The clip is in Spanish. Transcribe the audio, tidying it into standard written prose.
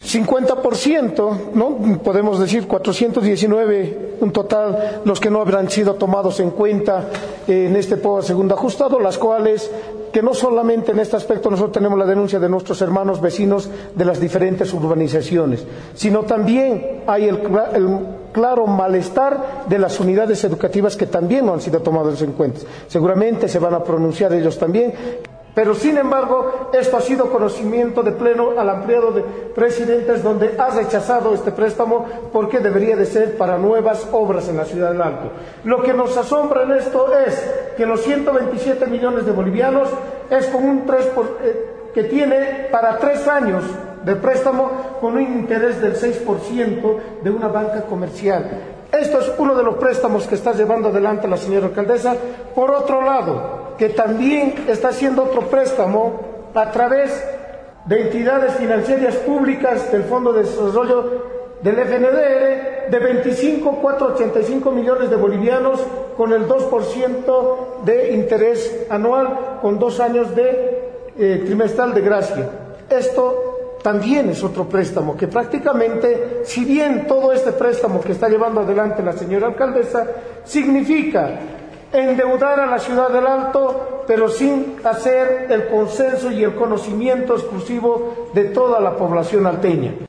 50%, ¿no? Podemos decir 419, un total, los que no habrán sido tomados en cuenta en este POA segundo ajustado, las cuales, que no solamente en este aspecto nosotros tenemos la denuncia de nuestros hermanos vecinos de las diferentes urbanizaciones, sino también hay el claro malestar de las unidades educativas que también no han sido tomados en cuenta. Seguramente se van a pronunciar ellos también. Pero, sin embargo, esto ha sido conocimiento de pleno al ampliado de presidentes, donde ha rechazado este préstamo porque debería de ser para nuevas obras en la ciudad del Alto. Lo que nos asombra en esto es que los 127 millones de bolivianos es con un 3% que tiene para 3 años de préstamo con un interés del 6% de una banca comercial. Esto es uno de los préstamos que está llevando adelante la señora alcaldesa. Por otro lado, que también está haciendo otro préstamo a través de entidades financieras públicas del Fondo de Desarrollo del FNDR de 25,485 millones de bolivianos con el 2% de interés anual con 2 años de trimestral de gracia. Esto también es otro préstamo que prácticamente, si bien todo este préstamo que está llevando adelante la señora alcaldesa significa endeudar a la ciudad del Alto, pero sin hacer el consenso y el conocimiento exclusivo de toda la población alteña.